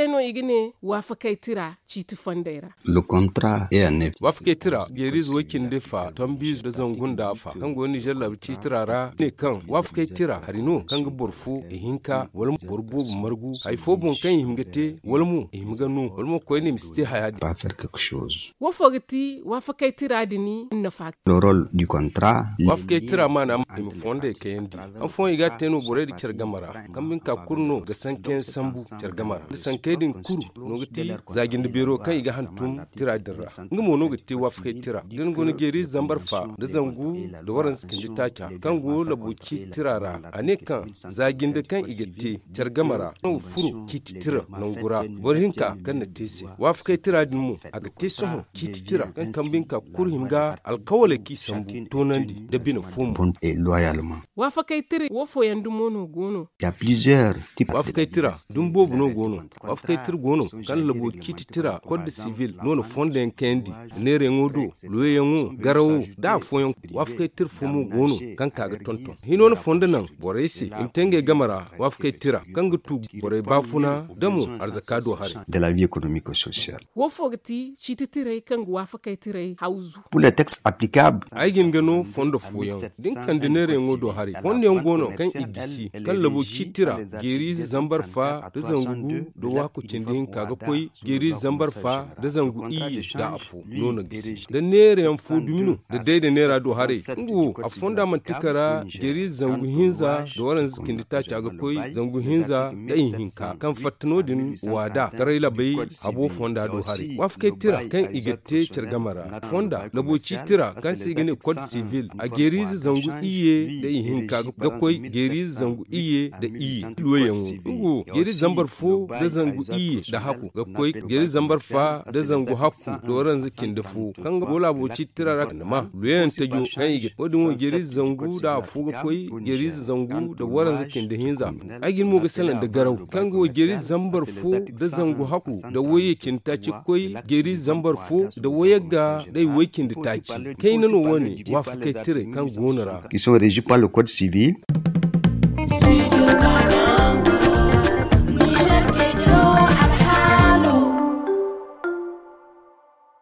seno igine wafakai tira citi fondaira. Le contrat est en effet. Wafakai tira geriz wakin defa tambiz da zangun da afa kan go Niger la ci tirara ne kan wafakai tira harino kan ga borfu ihinka wal borbo margu ay fo bon kan himgate wal mu himganu wal mu ko ne misti hayadi Pas faire quelque chose. Wafogati wafakai tira dini nafa. Le rôle du contrat. Wafakai tira mana im fonde kendi an fon iga teno bore di cergamara kambin ka kurno ga sanken sambu cergamara da sankedin kuru no gati zagin da bero kan iga hantum tira dirra ngamo no gati wafakai tira din gonu geri zambar fa da zangu da waran skin taka kan go labuci tirara ane kan zagin da kan igati cergamara no furu kiti tira nan gura borinka kan na tese wafakai tira din mu aga teso kiti tira kan kambin ka kurhim ga alkawale ki sambu tonandi da bina fum Et loyalement. Wafakai tira wofo yandu mono gono. Il y a plusieurs types. Wafakai tira dum bobu no gono wafakai tir gono kan labo kiti tira code civil no fonde kendi nere ngodo loye ngo garawo da foyon wafakai tir fumu gono kan kaga tonton hino no fonde nan boresi intenge gamara wafakai tira kan gutu bore bafuna damu arzakado hare De la vie économique et sociale. Wofo gati citi tira kan wafakai tira hauzu. Pour les textes applicables, aigin gano fondo foyon din kan dinere ngodo hare fonde ngono kan igisi kan labo kitira geri zambar fa da zangu da waku cindin kaga koi geri zambar fa da zangu iye da afu nono gisi da nere yan fu dumino da daida nera do hare ngu a fonda man tikara geri zangu hinza da waran zikin ta kaga koi zangu hinza da yin hinka kan fatno din wada taraila bai abo fonda do hare wafke tira kan igette cergamara fonda labo kitira kan sigine code civil a geri zangu iye da yin hinka ga koi geri zangu iye da iye loyen ngu geri zambar fo da zangu iye da haku ga koi geri zambar fa da zangu haku da waran zikin da fo kan ga bola boci tirara ma loyen ta jo kan ige odin wo geri zangu da fo ga koi geri zangu da waran zikin da hinza agin mu ga salan da garau kan ga geri zambar fo da zangu haku da waye kin ta ci koi geri zambar fo da waye ga dai wakin da ta ci kai nano wani wa fa kai tire kan gonara qui sont régis par le code civil. Studio